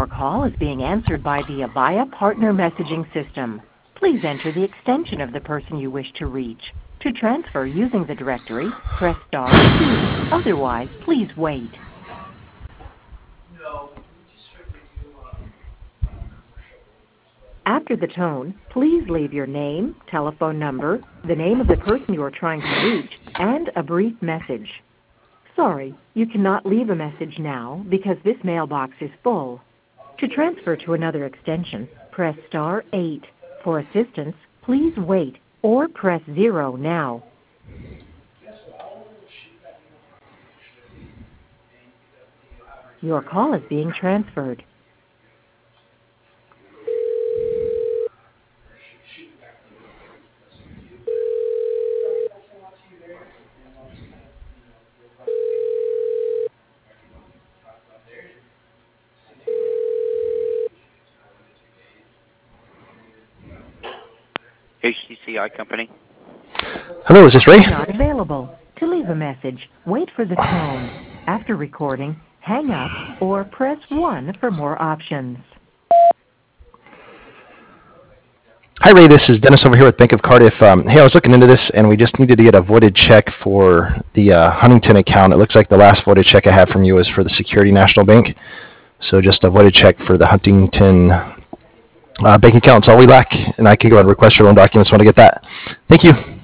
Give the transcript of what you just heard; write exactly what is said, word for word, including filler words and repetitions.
call is being answered by the Avaya Partner Messaging System. Please enter the extension of the person you wish to reach. To transfer using the directory, press star two. Otherwise, please wait. After the tone, please leave your name, telephone number, the name of the person you are trying to reach, and a brief message. Sorry, you cannot leave a message now because this mailbox is full. To transfer to another extension, press star eight. For assistance, please wait or press zero now. Your call is being transferred. H T C I Company. Hello, is this Ray? Not available. To leave a message, wait for the tone. After recording, hang up or press one for more options. Hi, Ray. This is Dennis over here with Bank of Cardiff. Um, hey, I was looking into this, and we just needed to get a voided check for the uh, Huntington account. It looks like the last voided check I have from you was for the Security National Bank. So just a voided check for the Huntington uh, bank account. That's all we lack, and I can go ahead and request your loan documents when I get that. Thank you.